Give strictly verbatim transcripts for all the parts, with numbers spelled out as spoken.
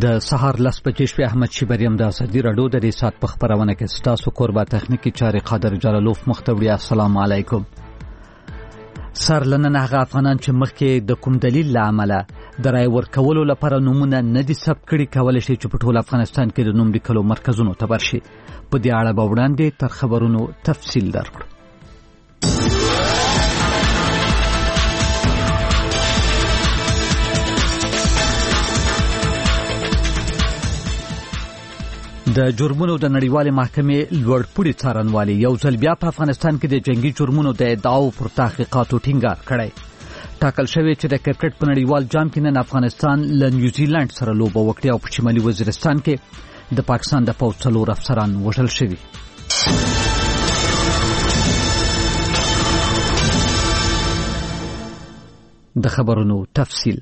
د سهار لس بجې شوې. احمد شیبریم د ازادي راډیو د ریسات په خبرونه کې ستاسو کوربه تخنیکی چارې قادر جلالوف مختوری. السلام علیکم. سر لنن هغه افغانان چې مخکې د کوم دلیل لامل د رای ورکولو لپاره نمونه نه دي ثبت کړي کولای شي چې په ټول افغانستان کې د نوم لیکلو مرکزونو ته ورشي. په دې اړه به وړاندې تر خبرونو تفصیل درکړو. د جرمونو د نړیوالې محکمې لوړپوړي څارنوالي یو ځل بیا په افغانستان کې د جنگي جرمونو د ادعاو پر تحقیقاتو ټینګار کړی. ټاکل شوی چې د کرکټ په نړیوال جام کې نن افغانستان له نیوزیلند سره لوبه وکړي او په شمالي وزیرستان کې د پاکستان د پوځ څلور افسران وژل شوي. د خبرونو تفصیل.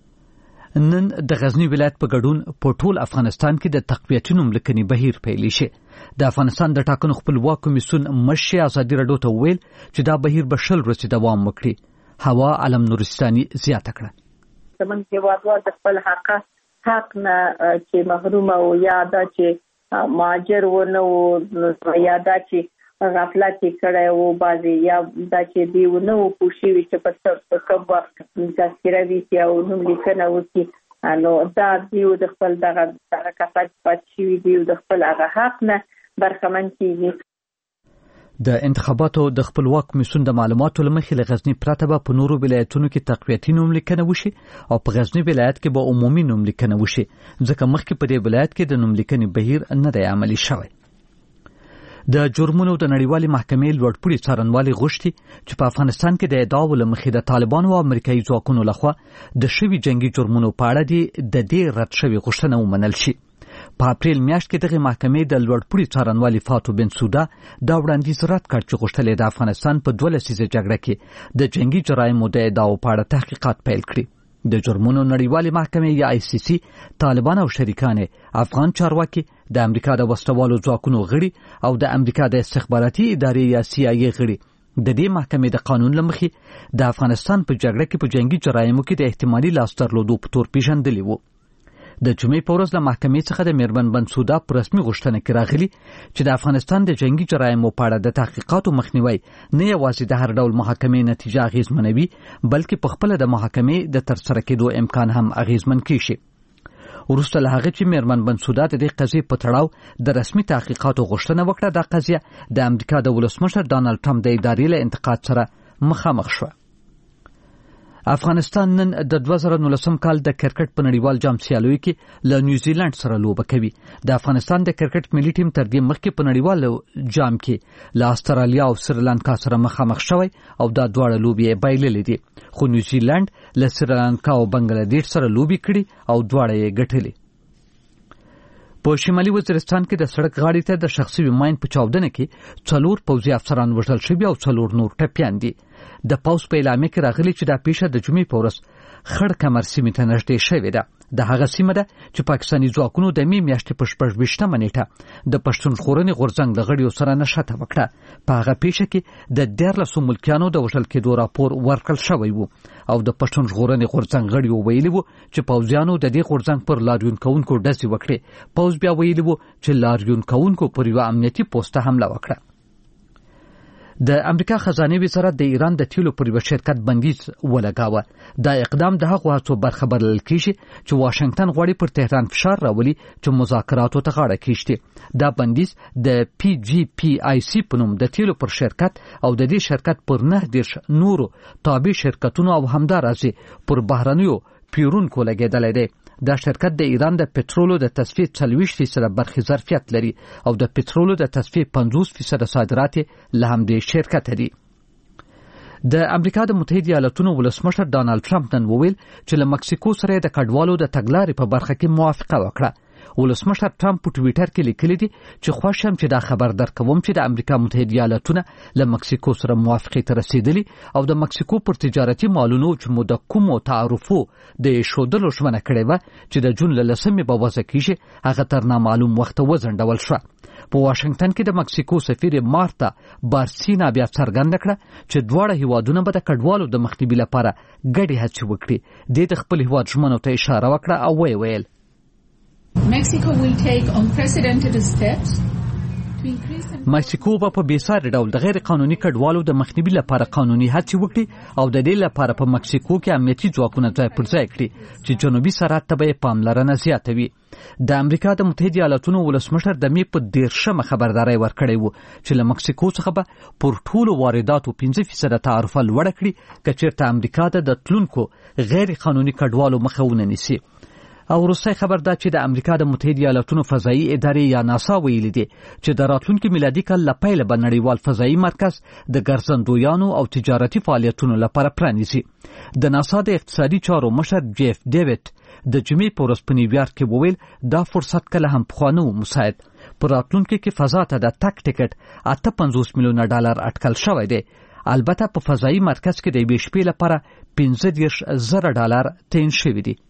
نن د غزنی ولایت په ګډون په ټول افغانستان کې د تقویتي نوملیکنې بهیر پیل شي. د افغانستان د ټاکنو خپلواک کمیسیون مشر ازادي راډیو ته ویل چې دا بهیر به شل ورځې دوام وکړي. هوا علم نورستاني زیاته کړه. زمون هیوادوال د خپل حق حق نه چې محروم او یا دا چې ماجر و نو یا دا چې غفلت کړه او بازي یا دا چې دی و نو پوښي چې په کوم وخت تذکره وی چې او نوم لیکنه وکي نو دا دی د خپل دغه دغه کفایت پاتې دی د خپل هغه حق نه برخمن کیږي. د انتخاباتو د خپلواک کمیسیون د معلوماتو لمخې له غزنی پرته به په نورو ولایتونو کې تقویتي نوم لیکنه وشي او په غزنی ولایت کې به عمومي نوم لیکنه وشي ځکه مخکې په دې ولایت کې د نوم لیکنې بهیر نه دی عملي شوی. د جرمونو د نړیوالې محکمې لوړپوړي څارنوالي غوښتي چې په افغانستان کې د ادعاو له مخې د طالبانو او امریکایي ځواکونو لخوا د شوي جنگي جرمونو په اړه د دې رد شوې غوښتنه ومنل شي. په اپریل میاشت کې دغه محکمې د لوړپوړي څارنوالي فاتو بن سودا دا وړاندیز رد کړ چې غوښتل د افغانستان په دوه لسیزه جګړه کې د جنگي جرایمو د ادعاو په اړه تحقیقات پیل کړي. د جرمونو نړیوالې محکمې یا آی سی سی طالبان او شریکان افغان چارواکي د امریکا د وسلوالو ځواکونو غړي او د امریکا د استخباراتي ادارې یا سی آی ای غړي د دې محکمې د قانون لمخې د افغانستان په جګړه کې په جنگي جرایمو کې د احتمالي لاس درلودو په تور پیژندلي وو. د جمعې په ورځ له محکمې څخه د میرمن بنسودا په رسمي غوښتنه کې راغلي چې د افغانستان د جنگي جرایمو په اړه د تحقیقاتو مخنیوي نه یوازې د هر ډول محاکمې نتیجه اغیزمنوي بلکې په خپل د محاکمې د ترسره کېدو امکان هم اغیزمن کیږي. وروسته له هغه چې میرمن بنسودا د دې قضیې په تړاو د رسمي تحقیقاتو غوښتنه وکړه دا قضیه د امریکا د ولسمشر ډانلډ ټرمپ د ادارې له انتقاد سره مخامخ شوه. افغانستان نن د دوه زره نولسم کال د کرکټ په نړیوال جام سیالیو کې له نیوزیلند سره لوبه کوي. د افغانستان د کرکټ ملي ټیم تر دې مخکې په نړیوال جام کې له استرالیا او سریلانکا سره مخامخ شوی او دا دواړه لوبې بایللې دي. خو نیوزیلند له سریلانکا او بنگلاديش سره لوبې کړي او دواړه یې ګټلې. په شمالي وزیرستان کې د سړک غاړې ته د شخصي وماین په چاودنه کې څلور پوځي افسران وژل شوي او څلور نور ټپیان دي. د پوځ په اعلامیه کې راغلي چې دا پیښه د جمعې په ورځ خړ کمر سیمې ته نږدې شوې ده. د هغه سیمه ده چې پاکستاني ځواکونو د مې میاشتې په شپږ ویشتمه نیټه د پښتونخوا غورځنګ له غړیو سره نښته وکړه. په هغه پیښه کې د دیارلسو ملکیانو د وژل کېدو راپور ورکړل شوی و او د پښتونخوا غورځنګ غړیو ویلي وو چې پوځیانو د دې غورځنګ پر لاریون کوونکو ډزې وکړې. پوځ بیا ویلي وو چې لاریون کوونکو پر یوه امنیتي پوسټه حمله وکړه. د امریکا خزانه وزارت د ایران د تیلو پر یو شرکت بندیز ولګاوه. دا اقدام د هغو هڅو برخه بلل کیږي چې واشنگټن غواړي پر تهران فشار راولي چې مذاکراتو ته غاړه کیږدي. دا بندیز د پی جی پی آی سی په نوم د تیلو پر شرکت او د دې شرکت پر نه دیرش نورو تابع شرکتونو او همدارسې پر بهرنیو پیرونکو لګیدلی دی. دا شرکت د ایران د پټرولو د تصفیې څلوېښت فیصده برخې ظرفیت لري او د پټرولو د تصفیې پنځوس فیصده صادرات له همدې شرکت دي. د امریکا د متحده ایالاتونو ولسمشر ډانلډ ټرمپ نن وویل چې له مکسیکو سره د کډوالو د تګلارې په برخه کې موافقه وکړه. ولسمشر ټرمپ په ټویټر کې لیکلي دي چې خوښ یم چې دا خبر درکوم چې د امریکا متحده ایالاتونه له مکسیکو سره موافقې ته رسیدلي او د مکسیکو پر تجارتي مالونو چې مو د کومو تعرفو د ایښودلو ژمنه کړې وه چې د جون له لسمې به وضع کیږي هغه تر نامعلوم وخته وځنډول شوه. په واشنگټن کې د مکسیکو سفیر مارتا بارسینا بیا څرګنده کړه چې دواړه هیوادونه به د کډوالو د مخنیوي لپاره ګډې هڅې وکړي. دې د خپل هیواد ژمنو ته اشاره وکړه او ویې ویل Mexico will take unprecedented steps. مکسیکو به په بیساري ډول د غیر قانوني کډوالو د مخنیوي لپاره قانوني هڅې وکړي او د دې لپاره په مکسیکو کې امنیتي ځواکونه ځای پر ځای کړي چې جنوبي سرحد ته به پاملرنه زیاته وي. د امریکا د متحده ایالاتونو ولسمشر د مې په دیرشمه خبرداري ورکړې وو چې له مکسیکو څخه به پر ټولو وارداتو پنځه فیصد تعرفه لوړه کړي که چېرته امریکا د تلونکو غیر قانوني کډوالو مخه ونه نیسي. او وروستی خبر دا چې د امریکا د متحده ایالاتونو فضایي ادارې یا ناسا ویلي دي چې د راتلونکي میلادي کال له پیله به نړیوال فضایي مرکز د ګرځندویانو او تجارتي فعالیتونو لپاره پرانیزي. د ناسا د اقتصادي چارو مشر جیف ډیویډ د جمعې په ورځ په نیویارک کې وویل دا فرصت کله هم پخوا نه و مساعد. په راتلونکي کې فضا ته د تګ ټکټ اته پنځوس میلیونه ډالر اټکل شوی دی. البته په فضایي مرکز کې د یوې شپې لپاره پنځه دېرش زره ډالر تعین شوي دي.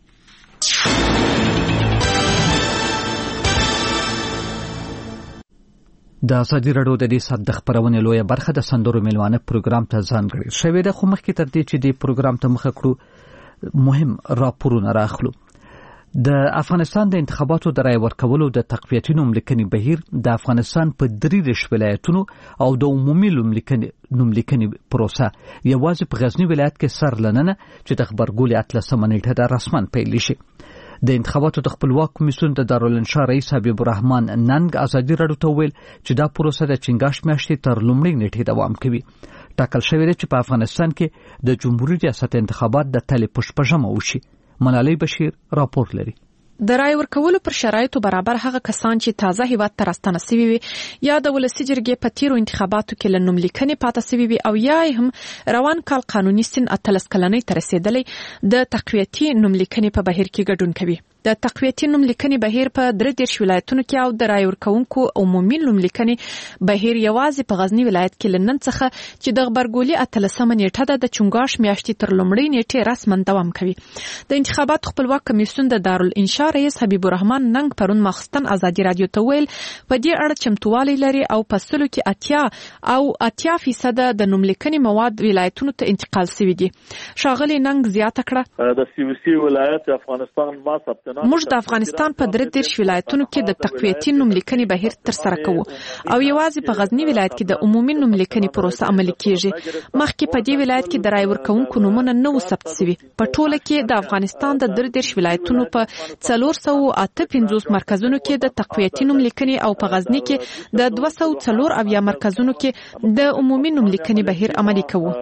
د ازادي راډیو د دې ساعت د خبرونې لویه برخه د سندرو میلمانه پروګرام ته ځانګړې شوې ده، خو مخکې تر دې چې د پروګرام ته مخه کړو مهم راپورونه راخلو. د افغانستان د انتخاباتو د رای ورکولو د تقویتي نوملیکنې بهیر د افغانستان په دریدش ولایتونو او د عمومي نوملیکنې پروسه یوازې په غزنی ولایت کې سر لننه چې د خبرګولې اتلسمه نیټه د رسمن پیل شي. د انتخاباتو د خپلواک کمیسیون د دارالانشا رئیس حبیب الرحمن ننګ ازادي راډیو ته ویل چې دا پروسه د چنګاښ میاشتې تر لومړۍ نیټې دوام کوي. ټاکل شوی دی چې په افغانستان کې د جمهوریت ریاست انتخابات د تلې په شپږمه وشي. ملالۍ بشیر راپور لري. د رای ورکولو پر شرایطو برابر هغه کسان چې تازه هیواد ته راستانه سوي وي یا د ولسي جرګې په تیرو انتخاباتو کې له نوملیکنې پاته سوي وي او یا هم روان کال قانوني سن اتلس کلنۍ ته رسېدلی د تقویتي نوملیکنې په بهیر کې ګډون کوي. د تقویتي نوملیکنې بهیر په درې دېرش ولایتونو کې او د رای ورکوونکو عمومي نوملیکنې بهیر یوازې په غزنی ولایت کې له نن څخه چې د غبرګولي اتلسمه نیټه ده د چنګاښ میاشتې تر لومړۍ نیټې رسما دوام کوي. د انتخاباتو خپلواک کمیسیون د دارالانشا رئیس حبیب الرحمن ننګ پرون ماخستن ازادي راډیو ته ویل په دې اړه چمتووالی لري او په سلو کې اتیا او اتیا فیصد د نوملیکنې مواد ولایتونو ته انتقال شوي دي. ښاغلي ننګ زیاته کړه د سی وی سی ولایت افغانستان ما ثبت موږ د افغانستان په درې دېرش ولایتونو کې د تقویتي نوملیکنې بهیر ترسره کوو او یوازې په غزنی ولایت کې د عمومي نوملیکنې پروسه عملي کیږي. مخکې په دې ولایت کې د رای ورکوونکو نومونه نه و ثبت شوي. په ټوله کې د افغانستان د درې دېرش ولایتونو په څلور سوه اته پنځوس مرکزونو کې د تقویتي نوملیکنې او په غزنی کې د دوه سوه څلور اویا مرکزونو کې د عمومي نوملیکنې بهیر عملي کوو.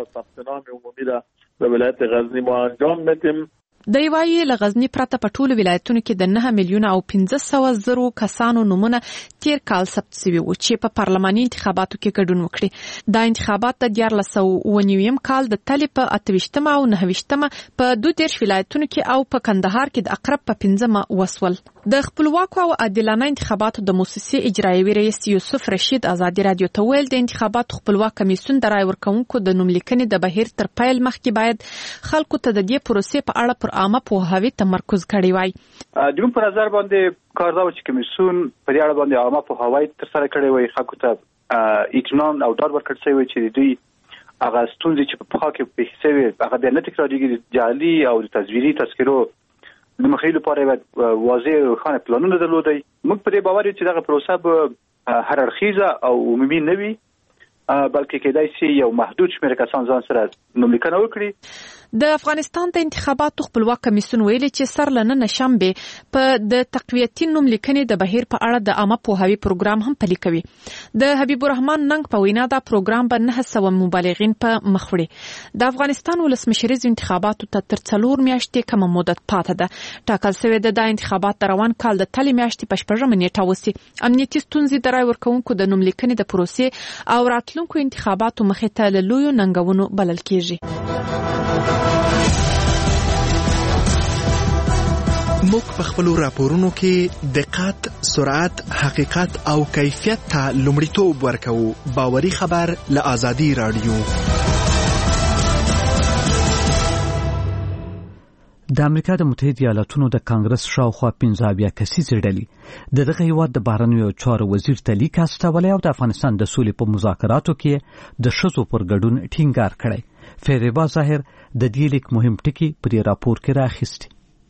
د ولایت غزنی مو انجام میدیم. د یوایي له غزنی پرته په ټولو ولایتونو کې د نه میلیونه او پنځه سوه زرو کسانو نومونه تیر کال ثبت شوي وو چې په پارلماني انتخاباتو کې ګډون وکړي. دا انتخابات د دیارلس سوه اووه نویم کال د تلې په اته ویشتمه او نهه ویشتمه په دوه دېرش ولایتونو کې او په کندهار کې د اقرب په پنځمه وسول. د خپلواکو او عادلانه انتخاباتو د موسسې اجرایوي رئیس یوسف رشید ازادي راډیو ته ویل د انتخاباتو خپلواک کمیسیون د رای ورکوونکو د نوملیکنې د بهیر تر پیل مخکې باید خلکو ته د دې پروسې په اړه پر عامه پوهاوی تمرکز کړی وای. د په نظر باندې کار دا چې کمیسیون په دې اړه باندې عامه پوهاوی ترسره کړی وای، خلکو ته اطمینان او ډاډ ورکړل شوی چې د دوی هغه ستونزې چې په پخوا کې پېښې شوې هغه بیا نه تکرارېږي. جعلي او د تزویري تذکرو د مخنیوي لپاره باید واضح او روښانه پلانونه درلودی. موږ په دې باور یو چې دغه پروسه به هر اړخیزه او عمومي نه وي، بلکې کېدای شي یو محدود شمېر کسان ځان سره نوملیکنه وکړي. د افغانستان د انتخاباتو خپلواک کمیسیون ویلي چې سر لننه شنبه په د تقویتي نوملیکنې د بهیر په اړه د عامه پوهاوي پروګرام هم پلي کوي. د حبیب الرحمن ننګ په وینا دا پروګرام به نه سوه مبالغین په مخ وړي. د افغانستان ولسمشریز انتخاباتو ته تر څلور میاشتې کمه مدت پاته ده. ټاکل شوی ده د انتخابات د روان کال د تلې میاشتې په شپږمه نیټه وسي. امنیتي ستونزې د رای ورکوونکو د نوملیکنې د پروسې او راتلونکو انتخاباتو مخې ته له لویو ننګونو بلل کیږي. موږ په خپلو راپورونو کې دقت، سرعت، حقیقت او کیفیت ته لومړیتوب ورکوو. باوري خبر له ازادي راډیو. د امریکا د متحده ایالاتونو د کانګرس شاوخوا پنځه اویا کسیزې ډلې د دغه هیواد د بهرنیو چارو وزیر ته لیک استولی او د افغانستان د سولې په مذاکراتو کې د ښځو پر ګډون ټینګار کړی. فیروزه ظاهر د دې لیک مهم ټکي په دې راپور کې راخیستي.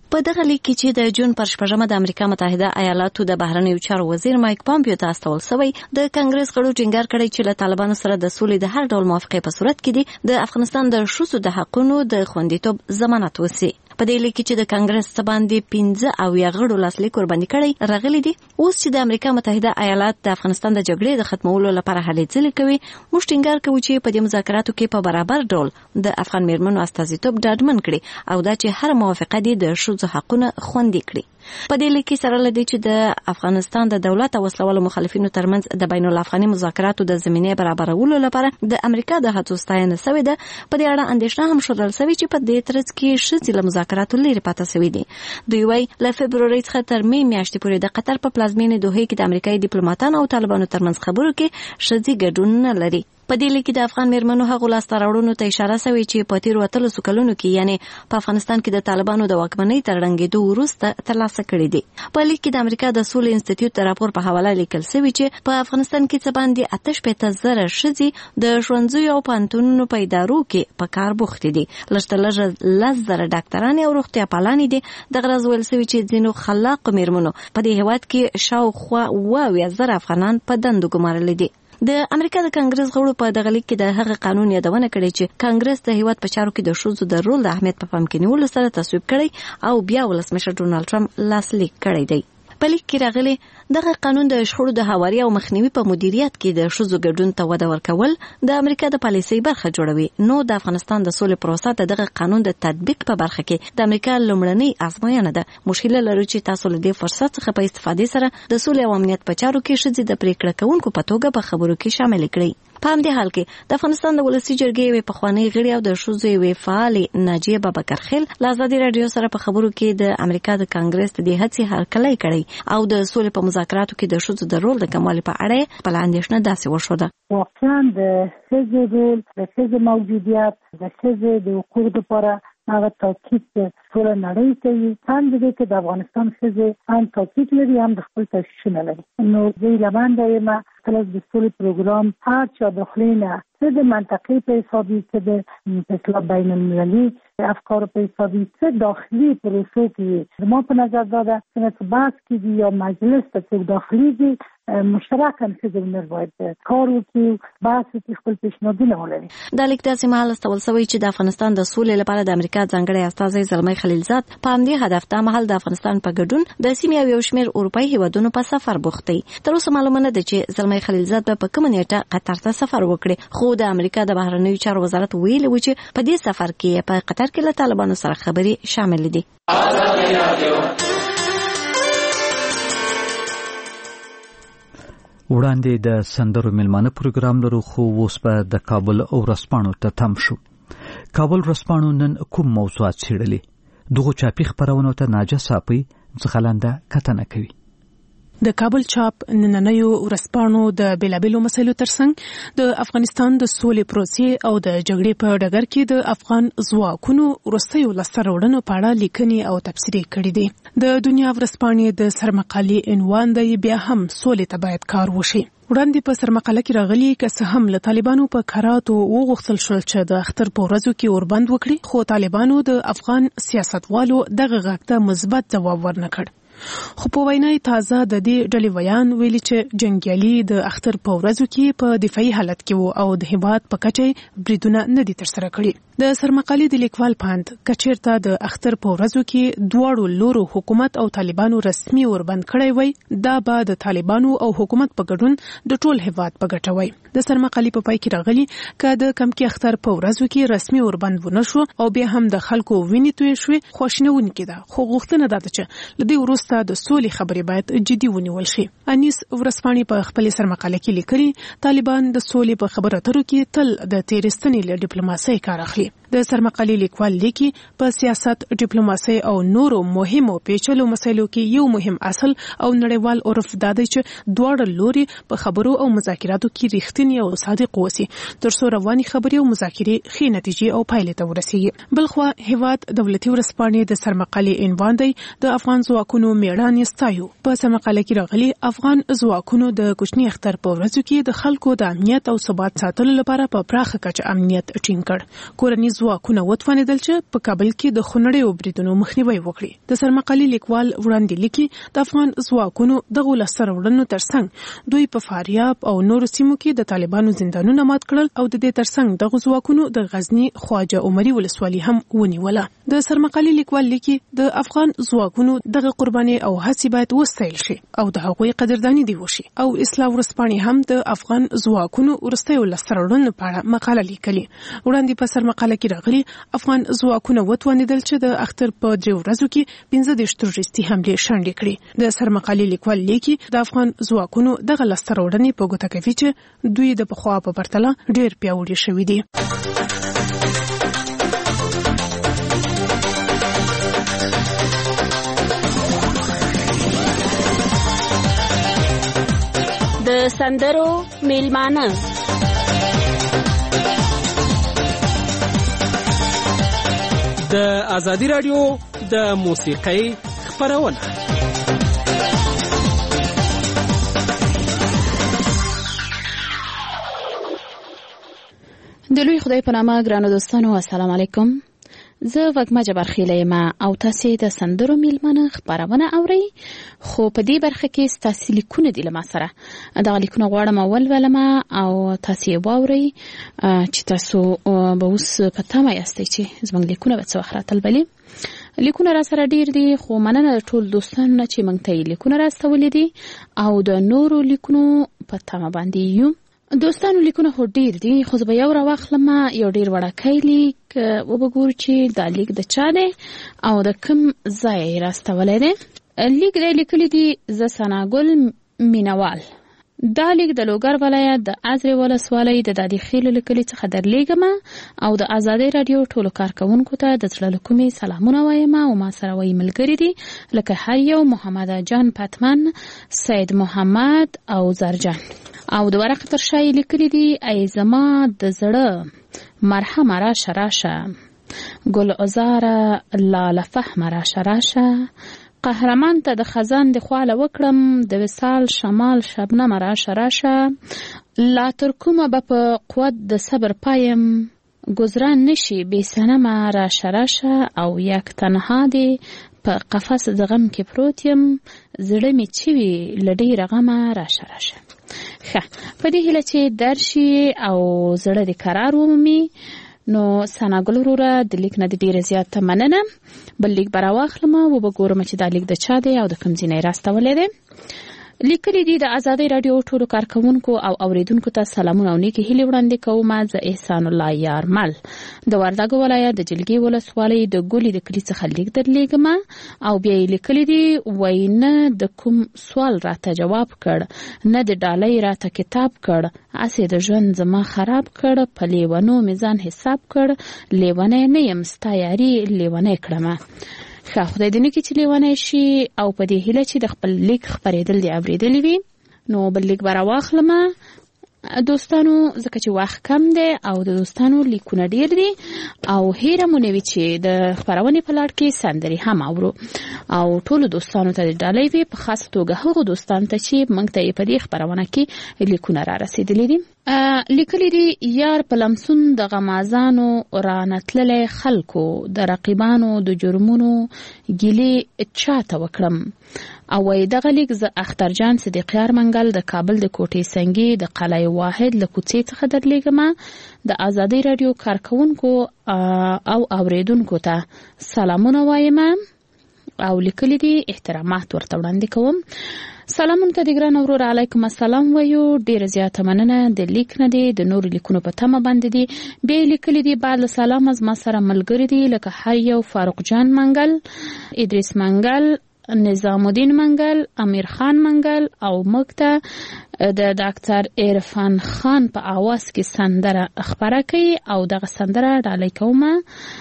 په دغه لیک کې چې د جون پر شپږمه د امریکا متحده ایالاتو د بهرنیو چارو وزیر مایک پامپیو ته استول شوی د کانګرس غړو ټینګار کړی چې له طالبانو سره د سولې د هر ډول موافقې په صورت کې دي د افغانستان د ښځو د حقونو د خوندیتوب ضمانت وشي. په دې لیک کې چې د کانګرس باندې پنځه او یا غړو لاسلیک ورباندې کړی راغلي دي اوس چې د امریکا متحده ایالات د افغانستان د جګړې د ختمولو لپاره هلې ځلې کوي موږ ټینګار کوو چې په دې مذاکراتو کې په برابر ډول د افغان میرمنو استازیتوب ډاډمن کړي او دا چې هر موافقه دي د ښځو حقونه خوندي کړي. په دې لیک کې سره لدی چې د افغانستان د دولت او وسلوالو مخالفینو ترمنځ د بین الافغاني مذاکراتو د زمینې برابرولو لپاره د امریکا د هڅو ستاینه شوې ده. په دې اړه اندېښنه هم شورل شوې چې په دې ترڅ کې ښځې له مذاکراتو لرې پاتې شوې دي. دوی وايي له فبرورۍ څخه تر می میاشتې پورې د قطر په پلازمینې دوحې کې د امریکایي ډیپلوماټانو او طالبانو ترمنځ خبرو کې ښځې ګډون نه لري. په دې لیک کې د افغان میرمنو هغو لاسته راوړنو ته اشاره شوې چې په تیرو اتلسو کلونو کې یعنی په افغانستان کې د طالبانو د واکمنۍ تر ړنګېدو وروسته ترلاسه کړي دي. په لیک کې د امریکا د سولې انسټیټیوټ د راپور په حواله لیکل شوی چې په افغانستان کې څه باندې اته شپېته زره ښځې د ښوونځیو او پوهنتونونو په ادارو کې په کار بوختې دي. لږ تر لږه لس زره ډاکټرانې او روغتیا پالانې دي. دغه راز ویل شوي چې ځینو خلاقو میرمنو په دې هېواد کې شاوخوا اوه اویا زره افغانان په دندو ګمارلي دي. د امریکا د کانګرس غړو په دغه لیک کې د هغه قانون یادونه کړې چې کانګرس د هیواد په چارو کې د ښځو د رول د اهمیت په پام کې نیولو سره تصویب کړی او بیا ولسمشر ډونالد ټرمپ لاسلیک کړی دی. په لیک کې راغلي دغه قانون د شخړو د هواري او مخنیوي په مدیریت کې د ښځو ګډون ته وده ورکول د امریکا د پالیسۍ برخه جوړوي. نو د افغانستان د سولې پروسه د دغه قانون د تطبیق په برخه کې د امریکا لومړنۍ ازموینه ده. موږ هیله لرو چې تاسو له دې فرصت څخه په استفادې سره د سولې او امنیت په چارو کې ښځې د پریکړه کوونکو په توګه په خبرو کې شامل کړئ. په همدې حال کې د افغانستان د ولسي جرګې یوې پخوانۍ غړي او د ښځو یوې فعالې ناجیه بابکرخیل له ازادي راډیو سره په خبرو کې د امریکا د کانګرس د دې هڅې هرکلی کړی او د سولې په مذاکراتو کې د ښځو د رول د کموالي په اړه خپله اندېښنه داسې وښوده. واقعا د ښځو رول د ښځو موجودیت د ښځو د حقوقو لپاره هغه تاکید ټول نړۍ کوي. هم دې کې د افغانستان ښځې هم تاکید لري هم د خپل تشکیل لري. نو زه لمنده یم کله د سولې پروګرام هر چا داخلي نه څه د منطقې په حسابي څه د اصلاح بین المللي افکار په حسابي څه داخلي پروسو کې ما په نظر داده چې بحث کې یا مجلس ته څوک داخلي دي مشترکاً ښځې باید کار وکړي بحث کې خپل پیشنهادونه ولري. دا لیک داسې مهال استول شوی چې د افغانستان د سولې لپاره د امریکا ځانګړی استازی زلمی خلیلزاد په همدې هدف دا مهال د افغانستان په ګډون د سیمې او یو شمېر اروپایي هیوادونو په سفر بوخت دی. تر اوسه معلومه نه ده چې زلمی خلیلزاد به په کومه نیټه قطر ته سفر وکړي خو د امریکا د بهرنیو چارو وزارت ویلي و چې په دې سفر کې په قطر کې له طالبانو سره خبرې شامل دي. وړاندې د سندرو میلمانه پروګرام لرو خو اوس به د کابل او ورځپاڼو ته تم شو. کابل ورځپاڼو نن کوم موضوعات څېړلي؟ دغو چاپي خپرونو ته ناجه صافی ځغلنده کتنه کوي. د کابل چاپ نننیو ورځپاڼو د بیلابیلو مسایلو ترڅنګ د افغانستان د سولې پروسې او د جګړې په ډګر کې د افغان ځواکونو وروستیو لاسته راوړنو په اړه لیکنې او تبصرې کړي دي. د دنیا ورځپاڼې د سرمقالې عنوان دی بیا هم سولې ته باید کار وشي. وړاندې په سرمقاله کې راغلي که څه هم له طالبانو په کراتو وغوښتل شول چې د اختر په ورځو کې اوربند وکړي خو طالبانو د افغان سیاستوالو دغه غږ ته مثبت ځواب ورنکړ. خو په وینای تازه د دې ډلې ویان ویلي چې جنګیالي د اختر په ورځو کې په دفاعي حالت کې وو او د هیواد په کچه بریدونه نه دي ترسره کړي. د سرمقالې د لیکوال پاند کچیرته د اختر په ورځو کې دواړو لورو حکومت او طالبانو رسمي اوربند کړی وای دا به د طالبانو او حکومت په ګډون د ټول هیواد په ګټه وای. د سرمقالې په پای کې راغلي چې د کمکی اختر په ورځو کې رسمي اوربند ونه شو او بیا هم د خلکو وینې توی شوې خوشنونکې ده خو غوښتنه ده چې لدی وروسته د سولې خبرې باید جدي ونیول شي. انیس ورځپاڼې په خپل سرمقاله کې لیکلي طالبان د سولې په خبرو اترو کې تل د تیرستنې له ډیپلوماسۍ کار اخلي. د سرمقالې لیکوال لیکي په سیاست ډیپلوماسۍ او نورو مهمو پیچلو مسایلو کې یو مهم اصل او نړیوال عرف دا دی چې دواړه لوري په خبرو او مذاکراتو کې رښتینی او صادق اوسي ترڅو رواني خبرې او مذاکرې ښې نتیجې او پایلې ته ورسیږي. بلخوا هیواد دولتي ورځپاڼې د سرمقالې عنوان دی د افغان ځواکونو میړانې ستایو. په سرمقاله کې راغلي افغان ځواکونو د کوچني اختر په ورځو کې د خلکو د امنیت او ثبات ساتلو لپاره په پراخه کچه امنیت ټینګ کړ. کورني ځواکونه وتوانیدل چې په کابل کې د خونړیو بریدونو مخنیوي وکړي. د سرمقالي لیکوال وړاندې لیکي د افغان ځواکونو دغه لاسته راوړنو ترڅنګ دوی په فاریاب او نورو سیمو کې د طالبانو زندانونه مات کړل او د دې ترڅنګ دغه ځواکونو د غزنی خواجه عمري ولسوالي هم ونیوله. د سرمقالي لیکوال لیکي د افغان ځواکونو دغه قرباني او هڅې باید وستایل شي او د هغوی قدرداني دی وشي. او اصلاح ورځپاڼې هم د افغان ځواکونو وروستیو لاسته راوړنو په اړه مقاله لیکلې. وړاندې په سرمقاله کې راغلي افغان ځواکونه وتوانیدل چې د اختر په درې ورځو کې پنځه دېرش تروریستي حملې شنډې کړي. د سرمقالي لیکوال لیکي د افغان ځواکونو دغه لاسته راوړنې په ګوته کوي چې دوی د پخوا په پرتله ډېر پیاوړي شوي دي. د سندرو میلمانه د ازادي رادیو د موسیقۍ خپرونه. د لوی خدای په نامه ګرانو دوستانو السلام علیکم. زه وګما جبار خیله یم او تاسو د سندرو میلمنه خبرونه اورئ. خو په دې برخه کې تاسو لیکونه دي لمه سره دا لیکونه غواړم اول ولما او تاسو یې واورئ چې تاسو به اوس په تمه یاستئ چې زموږ لیکونه به څه وخت راتلبلي. لیکونه را سره ډیر دي خو مننه ټول دوستانو نه چې موږ ته لیکونه راستولې دي او د نورو لیکونو په تمه باندې یو. دوستانو لیکونه خو ډیر دي خو زه به یو راواخلم یو ډیر وړاکۍ لیک وبګورو چې دا لیک د چا دی او د کوم ځای یې راستولی دی. لیک دی لیکلی دی زه ثناګل مینوال. دا لیک د لوګر ولایت د ازرې ولسوالۍ د دادي خیلو له کلي څخه درلیږم او د ازادۍ راډیو ټولو کارکوونکو ته د زړه له کومې سلامونه وایم او ما سره وایي ملګري دي لکه هر یو محمد جان پتمن، سید محمد او زرجان. او د ورقې تر شا یې لیکلي دي ای زما د زړه مرحمه راشه راشه، ګل عزاره لاله فهمه راشه راشه، قهرمان ته د خزان د خواله وکړم د وصال شمال شبنم راشه راشه، لا تر کومه به په قوت د صبر پایم گذران نشي بې صنمه راشه راشه، او یک تنها دی په قفس د غم کې پروت یم زړه مې چې وي له ډېره غمه راشه راشه. ښه په دې هیله چې درشي او زړه دې قرار ومومي. نو ثناګل وروره د لیک نه د ډېره زیاته مننه. بل لیک به راواخلم او به ګورم چې دا لیک د چا دی او د کوم ځای نه یې راستولی دی. لیکلي دي د ازادۍ راډیو ټولو کارکوونکو او اوریدونکو ته سلامونه او نیکې هیلې وړاندې کوم. زه احسان الله یارمل د وردګو ولایت د جلګې ولسوالۍ د ګولې د کلي څخه لیک درلیږم او بیا یې لیکلي دي وایي نه د کوم سوال راته جواب کړ نه د ډالۍ راته کتاب کړ، هسې د ژوند زما خراب کړ، په لیونو مې ځان حساب کړ، لیونی نه یم ستا یاري لیونی کړمه. ښه خدای دې نه کړي چې لیونی شي او په دې هیله چې د خپل لیک خپرېدل دې اورېدلی وي. نو بل لیک به راواخلمه دوستانو ځکه چې وخت کم دی او د دوستانو لیکونه ډیر دي او هیره مو نه وي چې د خپرونې په لړ کې سندرې هم اورو او ټولو دوستانو ته د ډالۍ وي په خاص توګه هغو دوستانو ته چې موږ ته یې په دې خپرونه کې لیکونه را رسېدلي دي. لیکلي دي یار په لمسون د غمازانو رانتللی خلکو د رقیبانو د جرمونو ګیلې چاته وکړم. او وای دغه لیک زه اخترجان صدیقیار منګل د کابل د کوټې سنگي د قلعه واحد له کوڅې څخه درلیږم. د ازادۍ راډیو کارکوونکو او اوریدونکو ته سلامونه وایم او لیکلي دي احترامات ورته وړاندې کوم. سلامونه ته د ګران ورور علیکم السلام وایو. ډیره زیاته مننه د لیک نه دی د نور لیکونو په تمه باندې دي. بیا لیکلي دي بعد سلام از ما سره ملګری دي لکه هر یو فاروق جان منګل، ادریس منګل، نظام الدین منګل، امیر خان منګل او مکته د ډاکټر عرفان خان په आवाज کې سندره خبره کوي او دغه سندره ډالۍ کومه.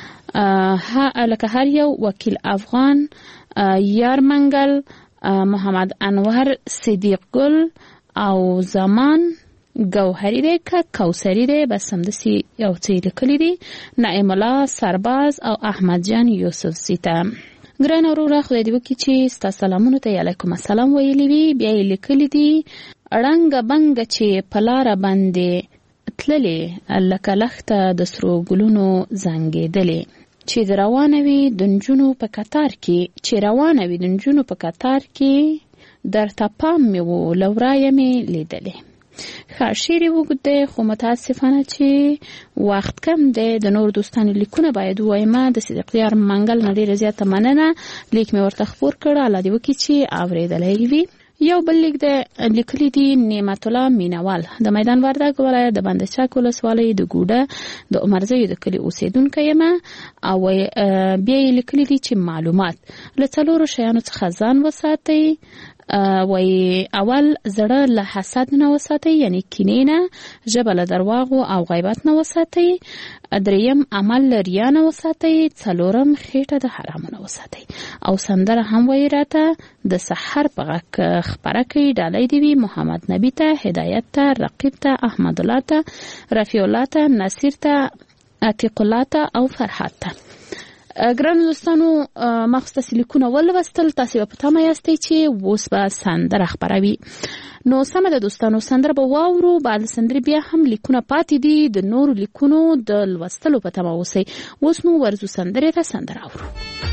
ها لکه هر یو وکیل افغان، یار منګل، محمد انور صدیق گل او زمان گوهری دی که کوسری دی بس همداسې یو څه لیکلي دي. نعیم الله سرباز او احمد جان یوسف زیته. ګران وروره خدای دې وکړي چې ستا سلامونو ته علیکم السلام ویلي وي. بیا یې لیکلي دي ړنګه بنګه چې په لاره باندې تللې لکه لخته د سرو ګلونو زنګېدلې چې روانوي د نجونو په قطار کې چې روانوي د نجونو په قطار کې درته پام مې و لورایه مې لیدلې. ښه شعر یې اوږد دی خو متاسفانه چې وخت کم دی. د نور دوستانو لیکونه باید ووایمه. د صدیقیار منګل نه ډېره زیاته مننه. لیک مې ورته خپور کړ. الله دې وکړي چې اورېدلی وي. یو بل لیک د لیکلي دي نعمت الله مینوال د میدان وردګ ولایت د بند چک ولسوالۍ د ګوډه د عمرزیو د کلي اوسیدونکی یم. او بیا یې لیکلي دي چې معلومات له څلورو شیانو څخه ځان وساتئ. وای اول زړه له حسد نه وساتئ یعنی کینې نه، ژبه له درواغو او غیبت نه وساتئ، دریم عمل له ریا نه وساتئ، څلورم خېټه د حرامو نه وساتئ. او سندره هم وایي راته د سحر په غږ خپره کوي. ډالۍ دې وي محمد نبي ته، هدایت ته، رقیب ته، احمد الله ته، رفیع الله ته، نصیر ته، عتیق الله ته او فرحات ته. ګران دوستانو ما خو ستاسې لیکونه ولوستل. تاسې به په تمه یاستئ چې اوس به سندره خپروي. نو سمه ده دوستانو، سندره به واورو. بعد سندرې بیا هم لیکونه پاتې دي. د نورو لیکونو د لوستلو په تمه اوسئ. اوس نو ورځو سندرې ته سندره اورو.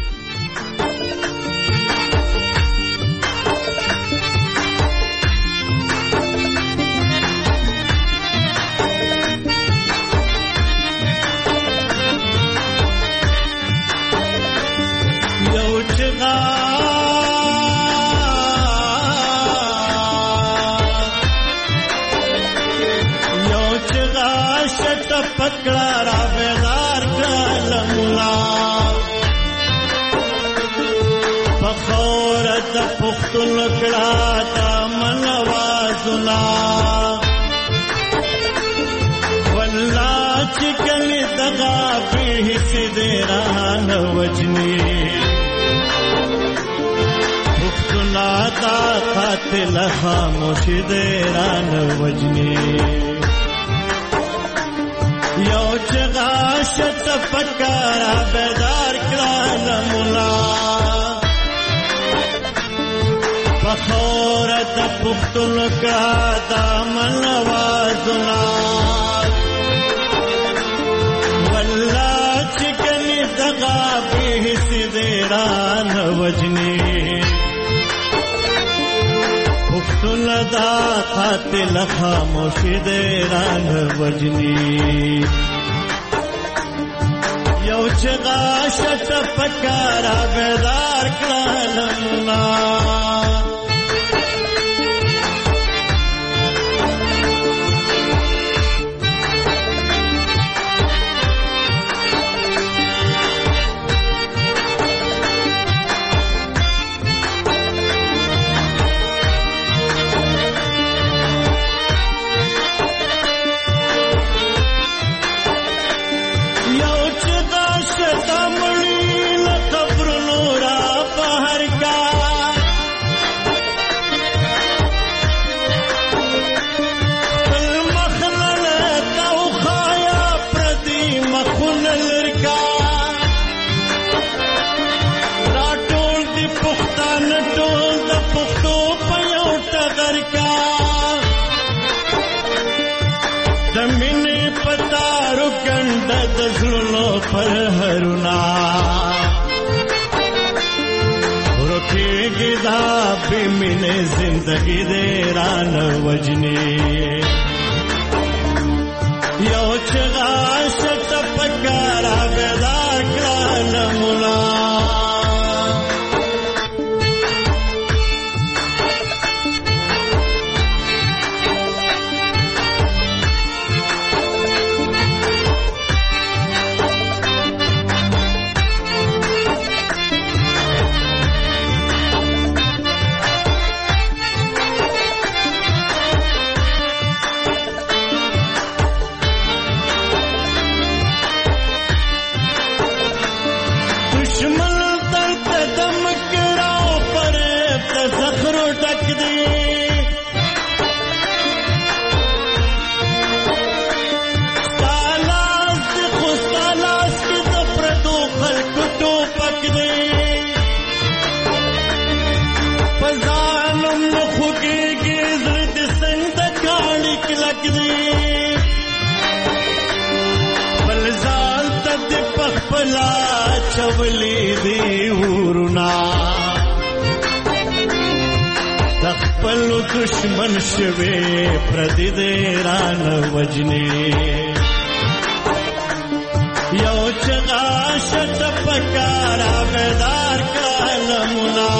پکڑا را بیدار کلمنا پخورت پختل کڑا تا منوازنا واللہ چکلی دغا بیہی سی دیران وجنی پختلا تا قاتل خاموش دیران وجنی یو چغا شت پکارا بیدار کلا مولا فخورت پختل کا دامن وازنا واللہ چکنی دغا بیہی دیران وجنی پختل دا قاتل خاموش دیران وجنی یو چغا شت پکارا بیدار کلالمنا پر ہرنا رکھے گدا بھی منے زندگی دیران وجنی یو چغا شت پکارا بیدار کلال مولا لا چولې دی ورنا تخپل دشمن شوي پردي دې ران وجني یو چغا شت پکارا بیدار کلمنا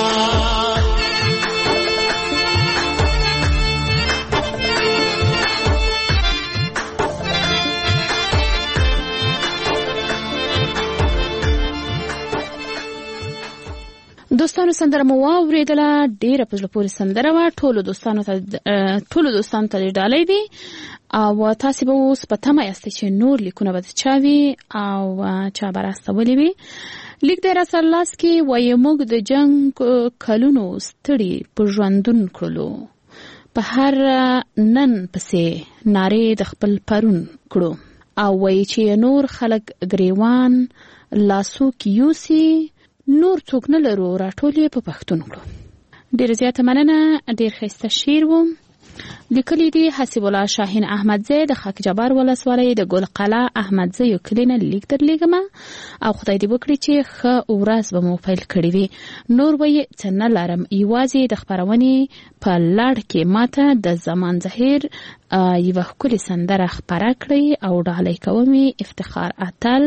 دوستانو سندره مو واوریدله ډیره په زړه پورې سندره وه ټولو دوستانو ته ټولو دوستانو ته ډالۍ دي او تاسو به اوس په تمه یاستئ چې نور لیکونه به چا وي او چا به راستولی وي. لیک دی راسره لاس کې وایي موږ د جنګ کلونو ستړي په ژوندون کړلو په هر نن پسې نارې د خپل پرون کړو او وایي چې نور خلک ګریوان لاسو کې یوسي نور څوک نه لرو راټول یې په پښتون کړو. ډېر زیاته مننه. ډېر ښایسته شعر و. لیکلی دی حسیب الله شاهین احمدزی د خاک جبار ولسوالۍ د ګل قلعه احمدزی یو کلی نه لیک درلیږم او خدای دې وکړي چې ښه ورځ به مو پیل کړې وي. نور به یې څه نه لرم یوازې د خپرونې په لړ کې ماته د زمان ظهیر یوه ښکلې سندره خپره کړئ او ډالۍ کوم افتخار اتل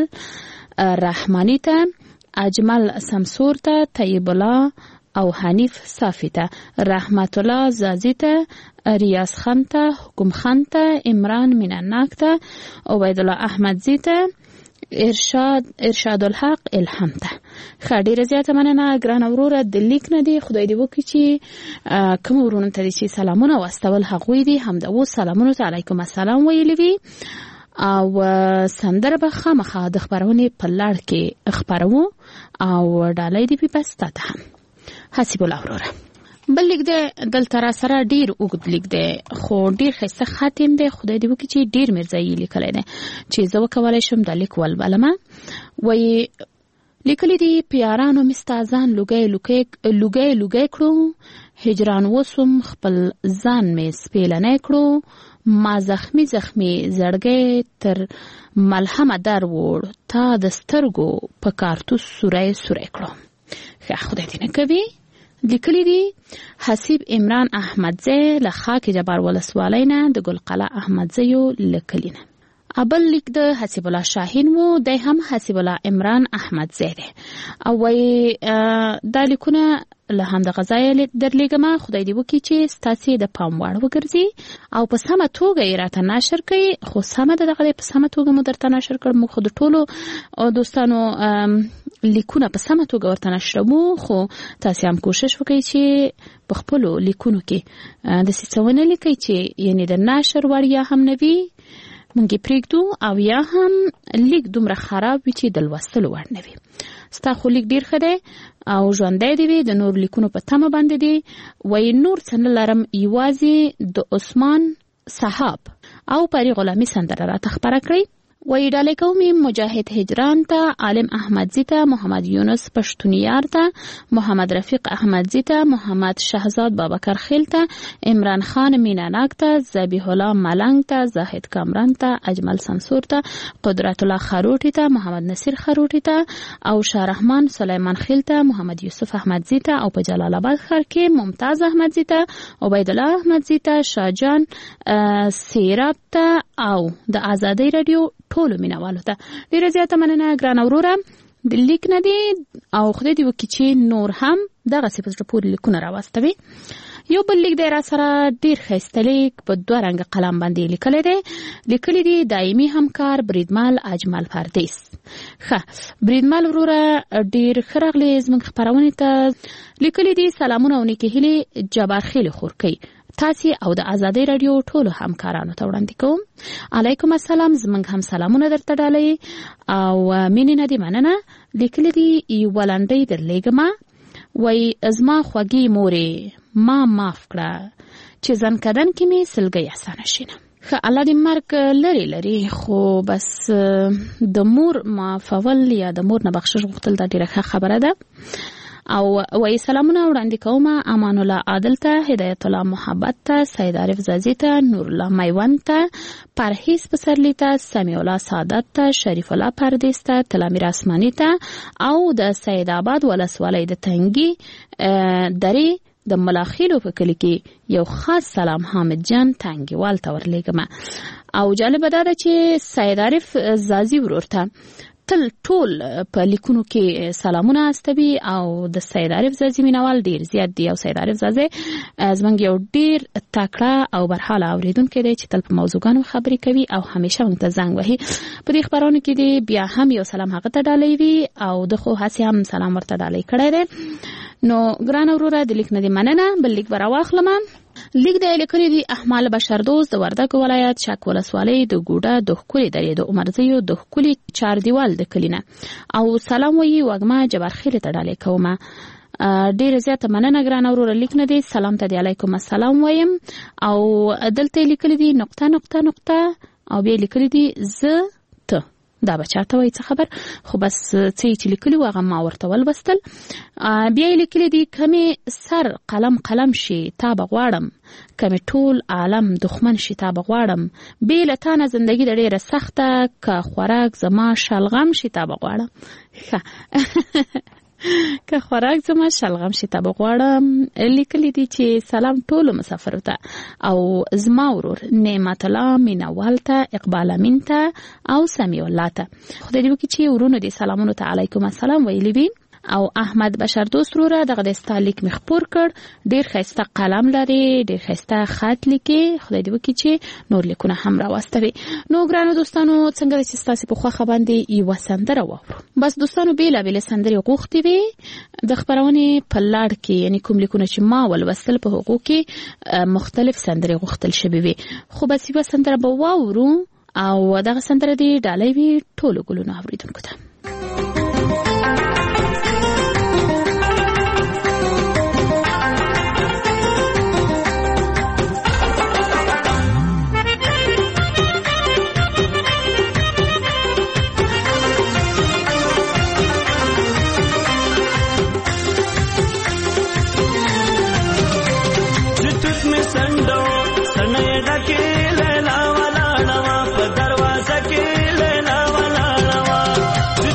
رحماني ته اجمل سمسور ته طیب الله او حنیف صافی ته رحمت الله زازی ته ریاض خان ته حکم خان ته عمران میناناک ته عبید الله احمدزی ته ارشاد ارشاد الحق الهام ته. ښه ډېره زیاته مننه ګرانه وروره د لیک نه دی خدای دې وکړي چې کوم ورونو ته چې سلامونه واستول هغوی دي همدا اوس سلامونو ته علیکم السلام ویلي وي او سندره به خامخا د خبرونې په لړ کې خبرو او ډالۍ دی په پستا ته هم حسیب الله وروره. بل لیک دی دلته را سره ډیر اوږد لیک دی خو ډیر ښایسته خاتم دی خدای دې وکړي چې ډیر مرزایي لیکلی دی چې زه وکولی شم د لیک ولولمه. وایي لیکلی دی پیارانو مستازان لوګی لوګی لوګی کړو هجران وسوم خپل ځان مې سپیلنی کړو ما زخمی زخمی زړګی تر ملهمه در وړ تا د سترګو په کارتوس سوری سوری کړو. ښه خدای دې نه کوي. لیکلی دی حسیب عمران احمدزی له خاک جبار ولسوالۍ نه د ګل قلعه احمدزیو لیکلی نه. ابل لیک د حسیب الله شاهین وو دی هم حسیب الله عمران احمدزی دی او وایي دا لیکونه له همدغه ځایه درلیږمه خدای دې وکړي چې ستاسې د پام وړ وګرځي او په سمه توګه یې راته نشر کړي. خو سمه ده دغه دی په سمه توګه مو درته نشر کړ. موږ خو د ټولو دوستانو لیکونه په سمه توګه ورته نشرمو خو تاسې هم کوشش وکړئ چې په خپلو لیکونو کې داسې څه ونه لیکئ چې یعنې د نشر وړیا هم نه وي موږ یې پرېږدو او یا هم لیک دومره خراب وي چې د لوستلو وړ نه وي. ستا خو لیک ډېر ښه دی او ژوندی دی وي د نور لیکونو په تمه باندې دی. وایي نور څه نه لرم یوازې د عثمان صحاب او پري غلامي سندره راته خپره کړئ. وایي ډالۍ کوم مجاهد هجران ته عالم احمدزی ته محمد یونس پښتونیار ته محمد رفیق احمدزی ته محمد شهزاد بابکر خیل ته عمران خان میناناک ته ذبیح الله ملنګ ته زاهد کامران ته اجمل سمسور ته قدرت الله خروټی ته محمد نصیر خروټی ته او شاه رحمان سلیمان خیل ته محمد یوسف احمدزی ته او په جلال آباد ښار کې ممتاز احمدزی ته عبید الله احمدزی ته شاهجان سیراب ته او د آزادۍ رادیو ټولو مینوالو ته ډیره زیاته مننه ګرانه وروره. د لیک نه دی او خدای دې وکړي چې نور هم دغسې په زړه پورې لیکونه راواستوي. یو بل لیک دی را سره ډیر ښایسته لیک په دوه رنګه قلم باندې لیکلی دی. لیکلی دی دایمي همکار بریدمل اجمل پردیس. ښه بریدمل وروره ډیر ښه راغلې زموږ خپرونې ته. لیکلی دی سلامونه او نیکې هیلې جبار خیل خورکۍ تاسې او د آزادۍ رادیو ټولو همکارانو ته وړاندې کوم. علیکم السلام زموږ هم سلامونه درته ډالۍ او مینې نه دې مننه. لیکلی دی یوه لنډۍ درلیږمه. وایي زما خوږې مورې ما معاف کړه چې ځنکدن کې مې سلګۍ اسانه شینه. ښه الله دې مرګ لرې لرې خو بس د مور معافول یا د مور نه بخښش غوښتل دا ډېره ښه خبره ده او وای سلامونه وړاندې کوم امان الله عادل ته، هدایت الله محبت ته، سید عارف زازی ته، نور الله میوند ته، پرهیز پسرلی ته، سمیع الله سعادت ته، شریف الله پردیس ته، تلامیر اسمانی ته او د سید آباد ولسوالۍ د تنګي درې د ملاخیلو په کلی کې یو خاص سلام حامد جان تنګیوال ته ورلېږم. او جالب دا ده چې سید عارف زازی ورور ته تل ټول په لیکونو کې سلامونه استوي او د سید عارف زازی مینوال ډیر زیات دی. او سید عارف زازی زمونږ یو ډیر تکړه او برحاله اوریدونکی دی چې تل په موضوعګانو خبرې کوي او همیشه موږ ته زنګ وهي. په دې خبرونو کې دی بیا هم یو سلام هغه ته ډالۍ وي او د خو هسې هم سلام ورته ډالۍ کړی دی. نو ګران وروره د لیک نه دی مننه. بل لیک به راواخلم. لیک د لیکلي دی احمد بشردوست د وردګ ولایت شک ولسوالۍ د ګوډه د ښکلي درې د عمرزیو د ښکلي چار دیوال د کلینه او سلام وایي وږمه جبارخیل ته ډالۍ کومه. ډیره زیاته مننه ګران وروره. لیک نه دی سلام ته دی علیکم السلام وایم او دلته لیکلي دی نقطه نقطه نقطه او بیا لیکلي دی ز ته دا بچاته وای څه خبر خو بس څه چې لیکلي واغه ما ورته ولوستل. بیا لیکلي دی کمه سر قلم قلم شي تا بغواړم، کمه ټول عالم دښمن شي تا بغواړم، بیل تانه زندگی د ډیره سخته که خوراک زما شلغم شي تا بغواړم. که خوراک زما شلغم شي تا بغواړم. لیکلي دی چې سلام ټولو مسافرو ته او زما ورور نعمت الله مینوال ته، اقبال امین ته او سمیع الله ته. خدای دې وکړي چې ورونو دې سلامونو ته علیکم السلام ویلي وي. او احمد بشردوست وروره دغه د ستا لیک مې خپور کړ. ډیر ښایسته قلم لري، ډیر ښایسته خط لیکي. خدای دې وکړي چې نور لیکونه هم راواستوي. نو ګرانو دوستانو څنګه چې ستاسې په خوښه باندې یوه سندره واورو. بس دوستانو بېلابېلې سندرې غوښتې وې د خپرونې په لړ کې، یعنې کوم لیکونه چې ما ولوستل په هغو کې مختلف سندرې غوښتل شوې وې. خو بس یوه سندره به واورو او دغه سندره دې ډالۍ وي ټولو ګلونو اورېدونکو ته. دروازه کې لیلا ولاړه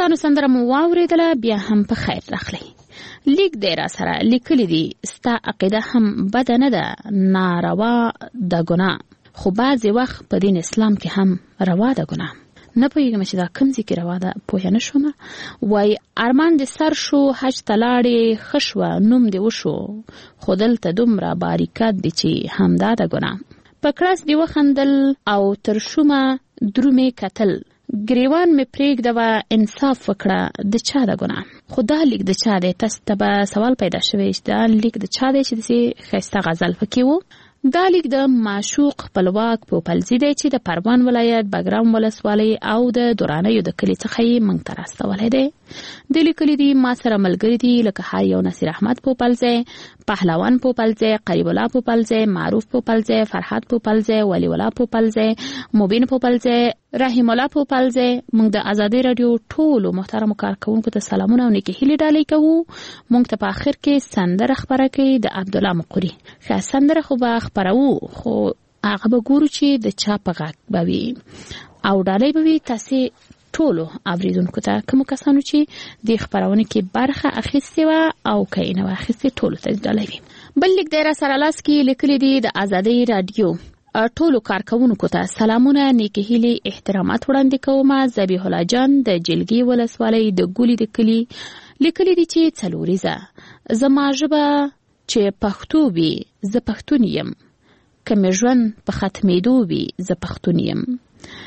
دوستانو سندره مو واوریدله، بیا هم په خیر راغلی. لیک دی را سره لیکلی دی ستا عقیده هم بده نه ده، ناروا ده ګناه، خو بعضې وخت په دین اسلام کې هم روا ده ګناه. نه پوهېږم چې دا کوم ځای کې روا ده، پوهه نه شومه. وایي ارمان دې سر شو، حج ته لاړې ښه شوه، نوم دې وشو، خو دلته دومره باریکات دي چې همدا ده ګناه. په کړس دې وخندل او تر شومه درومې کتل، ګریوان مې پرېږده وه انصاف وکړه، د چا ده ګناه. خو دا لیک د چا دی؟ تاسو ته به سوال پیدا شوی چې دا لیک د چا دی چې داسې ښایسته غزل پکې و. دا لیک د معشوق خپلواک پوپلزي دی چې د پروان ولایت بګرام ولسوالۍ او د درانیو د کلي څخه یې موږ ته راستولی دی. د لیکلي دي ما سره ملګري دي لکه هر یو نصیر احمد پوپلزی، پهلوان پوپلزی، قریب الله پوپلزی، معروف پوپلزی، فرحات پوپلزی، ولی الله پوپلزی، مبین پوپلزی، رحیم الله پوپلزی. موږ د ازادي رادیو ټولو محترمو کارکونکو ته سلامونه او نیکې هیلې ډالۍ کوو. موږ ته په آخر کې سندره خپره کوي د عبدالله مقوري. ښه سندره خو به خپروو، خو هغه به ګورو چې د چا په غږ به وي او ډالۍ به وي تاسې ټولو اوریدونکو ته، کومو کسانو چې د خپرونې کې برخه اخیستې وه او که یې نه وه اخیستې ټولو ته ډالۍ وي. بل لیک دی را سره لاس کې لیکلی دی د ازادۍ رادیو ټولو کارکونکو ته سلامونه، نیکې هیلې، احترامات وړاندې کومه. ذبیح الله جان د جلګي ولسوالۍ د ګولي د کلي لیکلی دی چې څلوریزه زما ژبه چې پښتو وي زه پښتون یم، که مې ژوند په ختمېدو وي زه پښتون یم،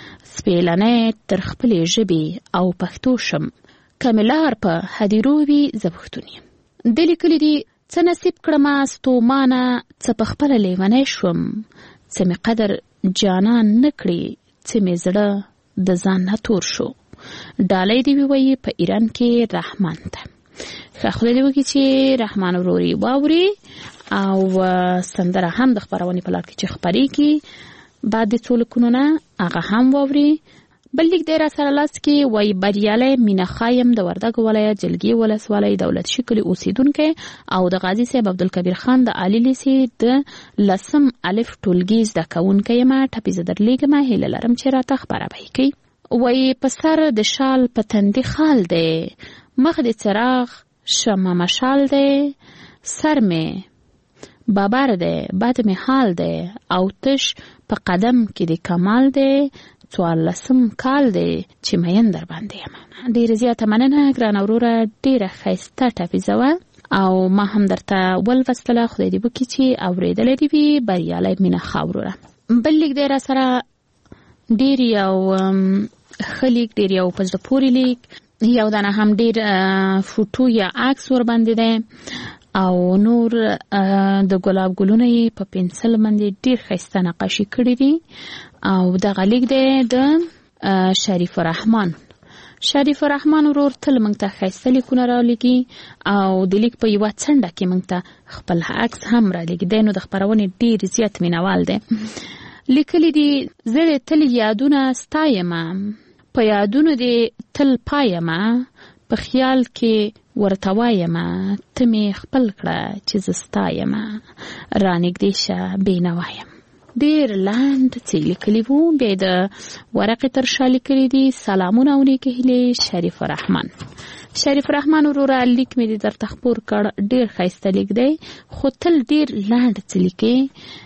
سپېلنی تر خپلې ژبې او پښتو شم، که مې لار په هدیرو وي زه پښتون یم. د لیکلی دی څه نصیب کړمه ستومانه، څه په خپله لیونی شوم، څه مې قدر جانان نه کړي، څه مې زړه د ځان نه تور شو. ډالۍ دې ووایي په ایران کې رحمان ته. ښه خدای دې وکړي چې رحمان وروري واوري او سندره هم د خپرونې په لار کې چې خپرېږي بعد د څو لیکونو نه هغه هم واوري. بل لیک دی را سره لاس کې وایي بریالی مینه خایم د وردګ ولایت جلګي ولسوالۍ دولت شي کلي اوسیدونکی او د غازي صاحب عبدالکبیر خان د عالي لیسې د لسم الف ټولګي زده کوونکی یم. ټپې زه درلیږم، هیله لرم چې راته خپره به یې کوي. وایي په سر د شال په تندي خال دی، مخ د څراغ شمه مشال دی، سر مې بابر دی، بد مې حال دی او تش په قدم کې د کمال دی، څوارلسم کال دی چې مین در باندې یم. ډېره زیاته مننه ګرانه وروره، ډېره ښایسته ټپیزه وه او ما هم درته ولوستله. خدای دې وکړي چې اورېدلی دې وي. بریالی مینه ښه وروره. بل لیک دی را سره ډېر یو ښه لیک، ډېر یو په زړه پورې لیک، یو دانه هم ډېر فوټو یا عکس ورباندې دی او نور د ګلاب ګلونه یې په پنسل باندې ډېر ښایسته نقاشي کړي دي. او دغه لیک دی د شریف الرحمن. شریف الرحمن ورور تل موږ ته ښایسته لیکونه رالیږي او د لیک په یوه څنډه کې موږ ته خپل عکس هم رالیږي. دی نو د خپرونې ډېر زیات مینوال دی. لیکلی دي زه تل یادونه ستایمه، په یادونو دې تل پایمه، په خیال کې ورته وایمه، ته مې خپل کړه چې زه ستایمه، رانږدې شه بېنوا یم. ډېر لنډ څه لیکلي وو. بیا د ورقې تر شا لیکلي دي سلامونه او نیکې هیلې شریف الرحمن. شریف الرحمن وروره لیک مې دې درته خپور کړ، ډېر ښایسته لیک دی خو تل ډېر لنډ څه لیکې.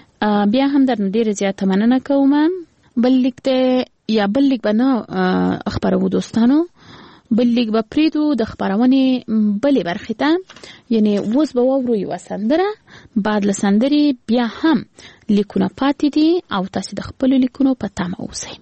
بیا هم درنه ډېره زیاته مننه کوم. بل لیک دی یا بل لیک به نه خپروو دوستانو، بل لیک به پریدو د خپرونې بلې برخې ته، یعنی اوس به واورو یوه سندره، بعد له سندرې بیا هم لیکونه پاتې دي او تاسې د خپلو لیکونو په تمه اوسئ.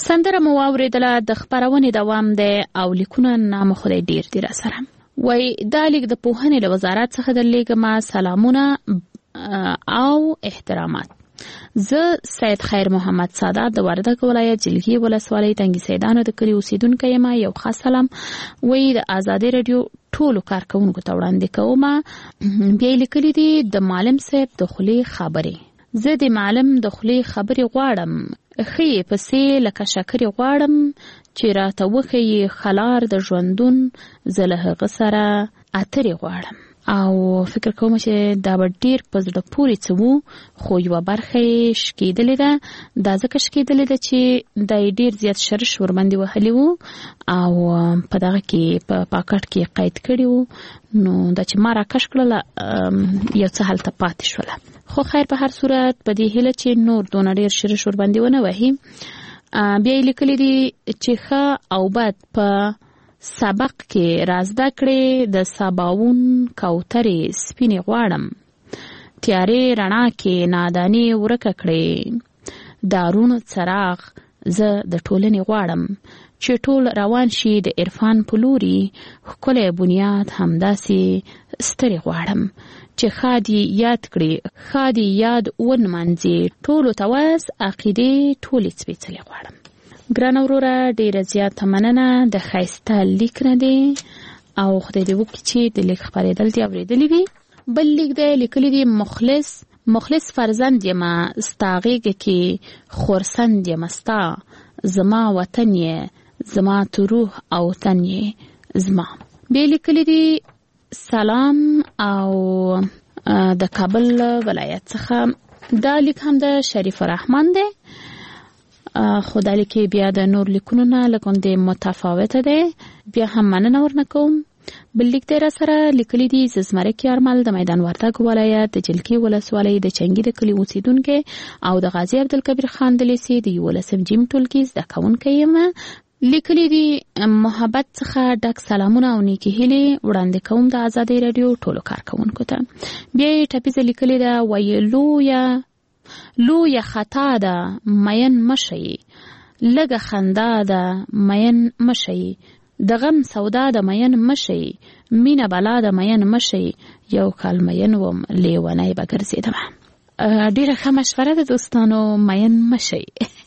سندره مو اوریدله د خبرونې دوام دی او لیکونه نام خدای ډیر دی را سره وای دا لیک د پوهنې له وزارت څخه د لیکما سلامونه او احترامات. زه سید خیر محمد سادات د وردګ ولایت جلګي ولسوالۍ تنګي سیدانو د کلی اوسیدونکو یم. یو خاص سلام وای د آزادۍ رادیو ټولو کارکونکو ته وړاندې کوم. بیا لیکلي دي د معلم صاحب د خولي خبرې. زه د معلم د خولي خبرې غواړم خې پسې لکه شکرې غواړم چې راته وښیي خلار د ژوندون زه له هغه سره اترې غواړم. او فکر کوم چې دا به ډېر په زړه پورې څه وو خو یوه برخه یې شکېدلې ده. دا ځکه شکېدلې ده چې دا یې ډېر زیات شرش ورباندې وهلي وو او په دغه کې په پاکټ کې قید کړي وو. نو دا چې ما راکش کړله یو څه هلته پاتې شوله. خو خیر په هر صورت په دې هیله چې نور دونه ډېر شرش ورباندې ونه وهي. بیا یې لیکلي دي چې ښه او بد په سبق کې رازده کړې د سباوون کوترې سپینې غواړم تیارې رڼا کې نادانې ورکه کړې دارون څراغ زه د ټولنې غواړم چې ټول روان شي د عرفان په لوري ښکلی بنیاد همداسې سترې غواړم چې ښادي یاد کړي ښادي یاد ونمانځي ټولو ته وس عقیدې ټولې سپېڅلې غواړم. ګرانه وروره ډیره زیاته مننه د ښایسته لیک نه دی او خدای دې وکړي چې د لیک خپرېدل دې اورېدلي وي. بل لیک دی لیکلی دی مخلص مخلص فرزند یمه ستا غېږه کې خورسند یمه ستا زما وطن یې زما تو روح او تن یې زما. بیا لیکلی دی سلام او د کابل ولایت څخه. دا لیک هم د شریف الرحمن دی خو دا لیک بیا د نور لیکونو نه لږ متفاوته دی. بیا هم مننه ورنه کوم. بل لیک دی را سره لیکلی دی زمرک یارمل د میدان وردګ ولایت د جلګي ولسوالۍ د چنګي د کلي اوسیدونکي او د غازی عبدالکبیر خان د لیسې د یولسم جیم ټولګي زده کوونکی یم. لیکلی دی محبت څخه ډک سلامونه او نیکې هیلې وړاندې کوم د آزادۍ رادیو ټولو کارکوونکو ته. بیا یې ټپیزه لیکلې ده وایي لویه لویه خطا ده مین مشئ لږه خندا ده مین مشئ د غم سودا ده مین مشئ مینه بلا ده مین مشئ یو کال مین وم لیونی به ګرځېدمه. ډېره ښه مشوره ده دوستانو مین مشئ.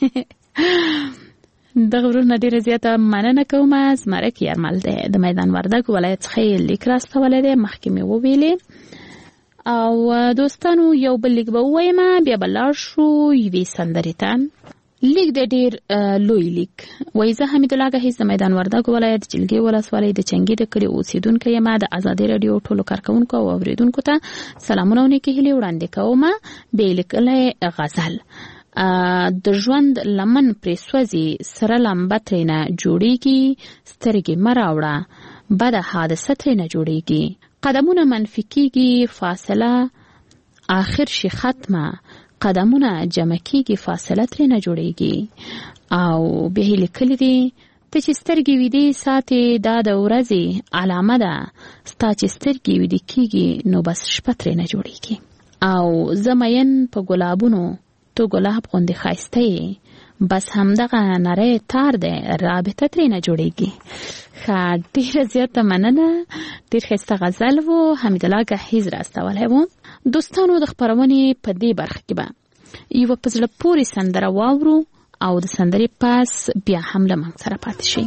دغه ورونه ډیره زیاته مننه کوم. زمرک یارمل دی د میدان وردګ ولایت څخه لیک راستولی دی مخکې مې وویلې. او دوستانو یو بل لیک به ووایم بیا به لاړ شو یوې سندرې ته. لیک د ډیر لوی لیک وایي زه حمیدالله ګهیځ د میدان وردګ ولایت جلګي ولسوالۍ د چنګي د کلي اوسیدونکی یم. د آزادۍ رادیو ټولو کارکوونکو او اورېدونکو ته سلامونه او نیکې هیلې وړاندې کوم. بیا یې لیکلی غزل د ژوند لمن پرې سوځي سره لمبه ترېنه جوړیږي سترګې مه راوړه بده حادثه ترېنه جوړیږي قدمونه منفي کېږي فاصله آخر شي ختمه قدمونه جمع کېږي فاصله ترېنه جوړیږي. او بیا یې لیکلي دي ته چې سترګې ویدې ساتې دا د ورځې علامه ده ستا چې سترګې ویدې کېږي نو بس شپه ترېنه جوړیږي. او زه مین په ګلابونو تو ګلاب غوندې ښایسته یې بس همدغه نری تار دی رابطه ترېنه جوړیږي. ښه ډېره زیاته مننه. ډېر ښایسته غزل و حمیدالله ګهیځ راستولی و. دوستانو د خپرونې په دې برخه کې به یوه په زړه پورې سندره واورو او د سندرې پاس بیا هم له موږ سره پاتې شي.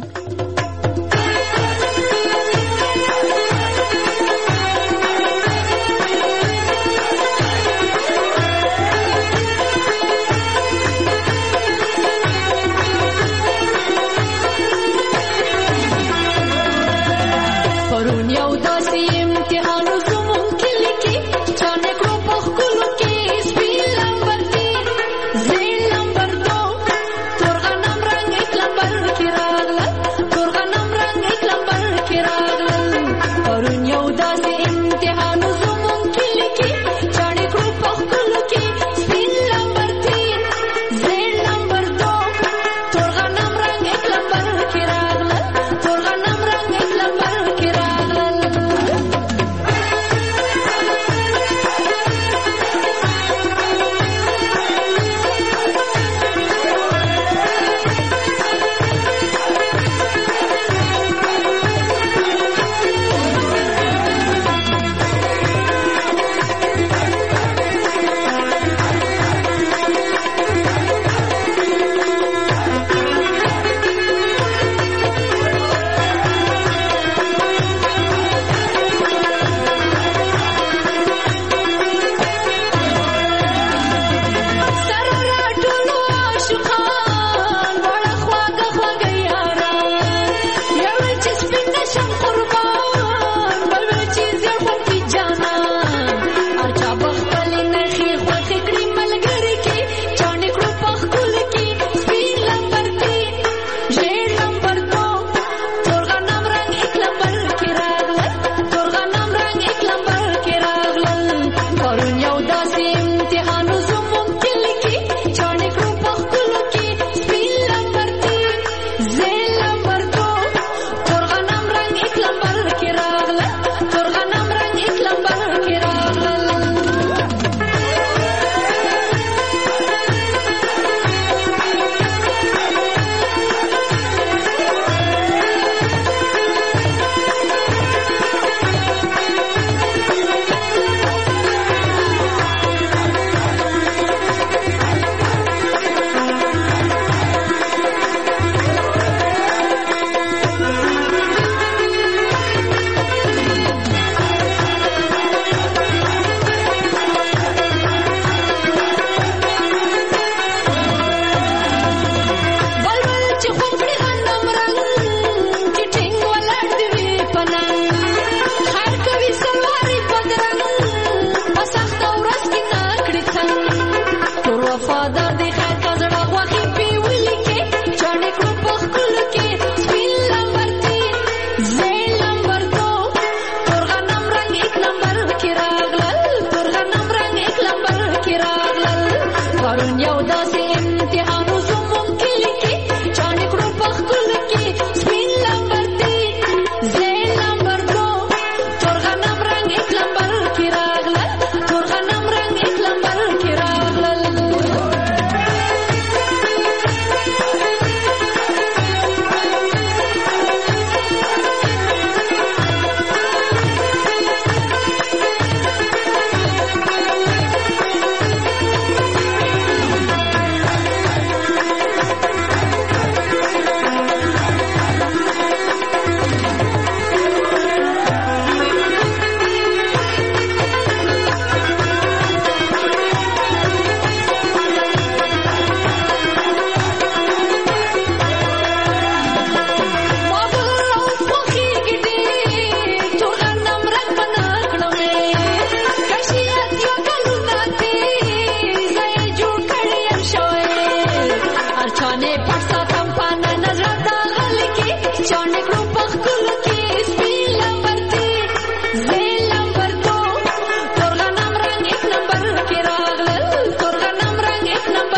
Por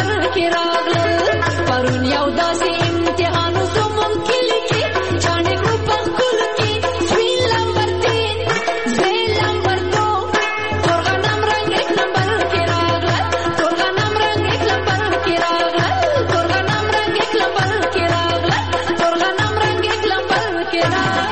نمبر کې راغله پرون یو داسې امتحان زمون کلی کې چانه کو پخول کې سوي نمبر تین زوی نمبر دو تورغه نمبر یک نمبر کې راغله تورغه نمبر یک نمبر کې راغله تورغه نمبر یک نمبر کې راغله تورغه نمبر یک نمبر کې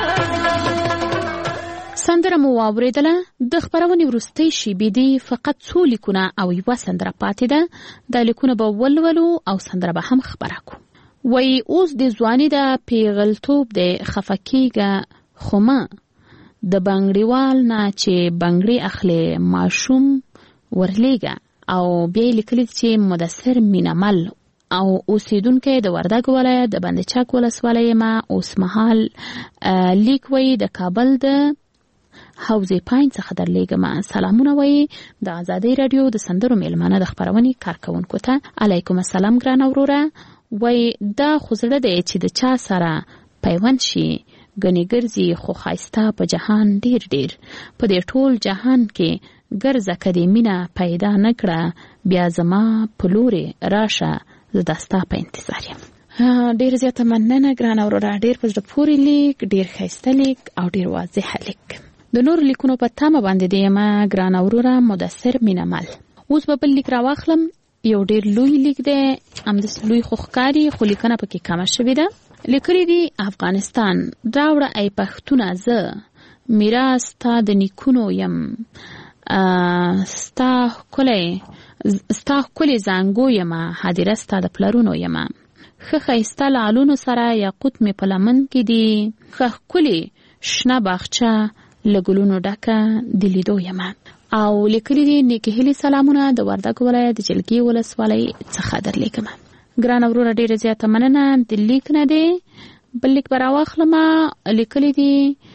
راغله. سندره مو واوریدله. د خبرونې وروستۍ شیبې دي فقط څو لیکونه او یوه سندره پاتې ده. دا لیکونه به ولولو او سندره به هم خبره کو. وایي اوس د ځواني د پیغلتوب د خفه کېږه خو مه د بنګړیوال نه چې بنګړي اخلي ماشوم ورلیږه. او بیا یې لیکلي چې مدثر مینمل او اوسیدونکی د وردګ ولایت د بندچک ولسوالۍ یم. اوس مهال لیک وایي د کابل د حوزې پاین څخه درلیږم. سلامونه وایي د ازادۍ راډیو د سندرو میلمانه د خپرونې کارکوونکو ته. علیکم السلام ګرانه وروره. وایي دا خو زړه دی چې د چا سره پیوند شي ګنې ګرځي خو ښایسته په جهان ډیر ډیر په دې ټول جهان کې ګرځه که دې مینه پیدا نه کړه بیا زما په لورې راشه زه دا ستا په انتظار یم. ډیر زیاته مننه ګرانه وروره. ډیر په زړه پورې لیک، ډیر ښایسته لیک او ډیر واضح لیک. د نور لیکونو په تمه باندې د یم ګرانه وروره مدثر مینمل. اوس به بل لیک راواخلم. یو ډیر لوی لیک دی، همداسې لوی خو ښکاري خو لیکنه پکې کمه شوې ده. لیکلي دي افغانستان راوړه ای پښتونه زه میراث ستا د نیکونو یم ستا ښکلی ستا ښکلې زانګو یمه هدیره ستا د پلرونو یمه ښه ښایسته لعلونو سره یاقوت مې په لمن کې دي ښه ښکلې شنه باغچه له ګلونو ډکه د لیدو یمه. او لیکلي دي نیکې هیلې سلامونه د وردګ ولایت د جلګې ولسوالۍ څخه درلیږمه. ګرانه وروره ډیره زیاته مننه د لیک نه دی. بل لیک به راواخلمه. لیکلي دي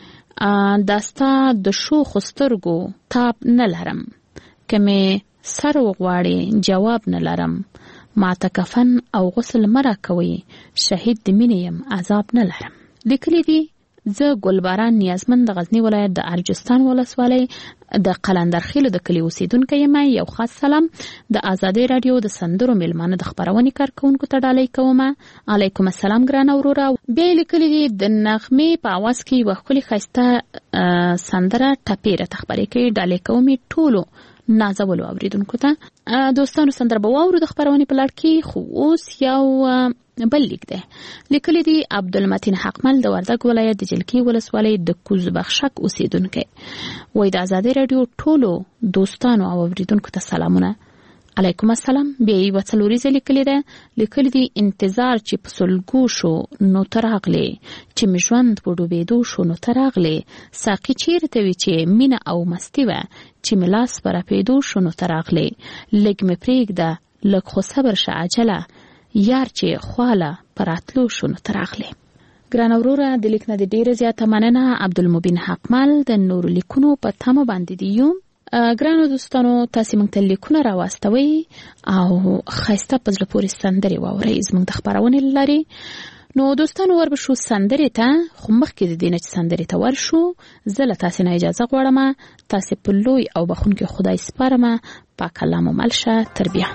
دا ستا د شوخو سترګو تاب نه لرم که مې سر وغواړې جواب نه لرم ماته کفن او غسل مه راکوئ شهید د مینې یم عذاب نه لرم. لیکلي دي زه ګلباران نیازمند د غزنی ولایت د ارجستان ولسوالۍ د قلندرخیلو د کلي اوسیدونکی یم. یو خاص سلام د ازادۍ راډیو د سندرو میلمانه د خپرونې کارکوونکو ته ډالۍ کومه. علیکم السلام ګرانه وروره. بیا یې لیکلي دي د نغمې په اواز کې یوه ښکلې ښایسته سندره ټپې راته خپرې کوي. ډالۍ کوم یې ټولو نازولو اوریدونکو ته. دوستانو سندره به واورو د خپرونې په لړ کې. خو اوس یو بل لیک دی. لیکلي دي عبدالمتین حقمل د وردګ ولایت د جلګې ولسوالۍ د کوزبخشک اوسیدونکی. وایي د ازادۍ راډیو ټولو دوستانو او اوریدونکو ته سلامونه. علیکم السلام. بیا یې یوه څلوریزه لیکلې ده. لیکلي دي انتظار چې په سلګو شو نو ته راغلې چې مې ژوند په ډوبېدو شو نو ته راغلې ساقي چیرته وي چې مینه او مستي وه چې مې لاس په رپېدو شو نو ته راغلې لږ مې پرېږده لږ خو صبر شه عجله یار چې خواله په راتلو شو نو ته راغلې. ګرانه وروره د لیک نه د ډېره زیاته مننه. عبدالمبین حقمل د نورو لیکونو په تمه باندې دی یو. ګرانو دوستانو تاسې موږ ته لیکونه راواستوئ او ښایسته په زړه پورې سندرې واورئ زموږ د خپرونې له لارې. نو دوستانو وربشو سندرې ته. خو مخکې د دې نه چې سندرې ته ورشو زه له تاسې نه اجازه غواړم. تاسې په لوی او بخښونکي خدای سپارم. پاک الله مو مل شه. تر بیا.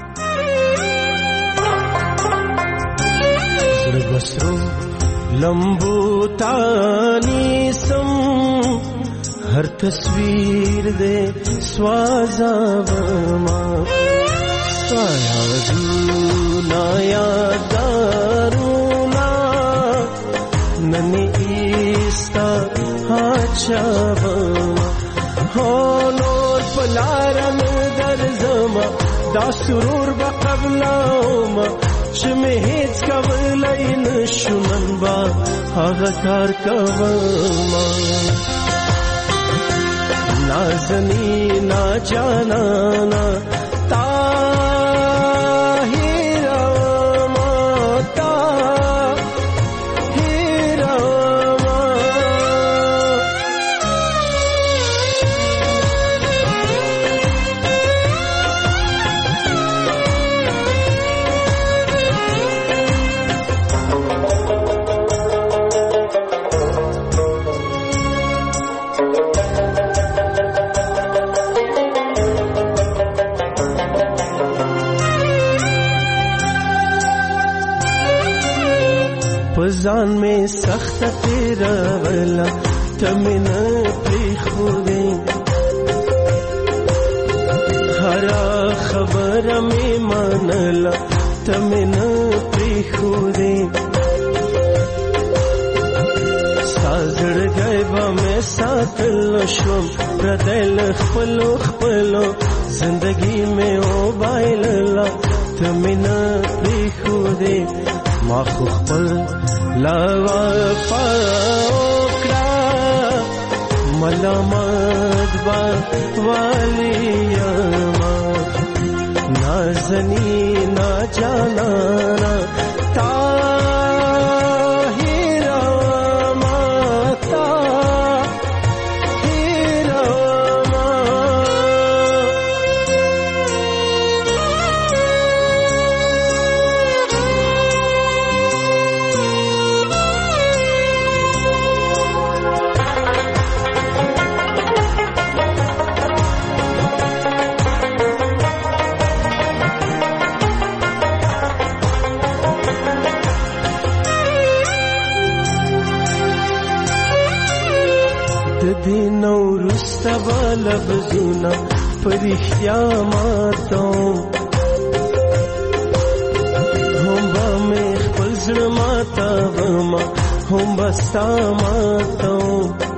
بسرو لمبو تانی سم ہر تصویر دے سوازا ورما سایا دونا یادارونا ننی ایستا ہاچا ورما ہونور پلارم در زما دا سرور بقبلاوما چمه هیچ کولای نشو من با هغه کار کوم نازنی نا جانانا تاهیرما تاهیرما پزان میں سخت تیرا ولا تمن پری خودی ہرا خبر میں منلا تمن پری خودی سازړ گئے با میں ساتل شوم پردل خپلو خپلو زندگی میں او بایللا تمن پری خودی ما خو خپل لا وفا وکړه ملامت با واليما نازنی نا جانا طاهرا ماتا دینو رستا لفظونا پرختیا ماتو هم با میں خپل زړه ماتا وما هم بستا ماتو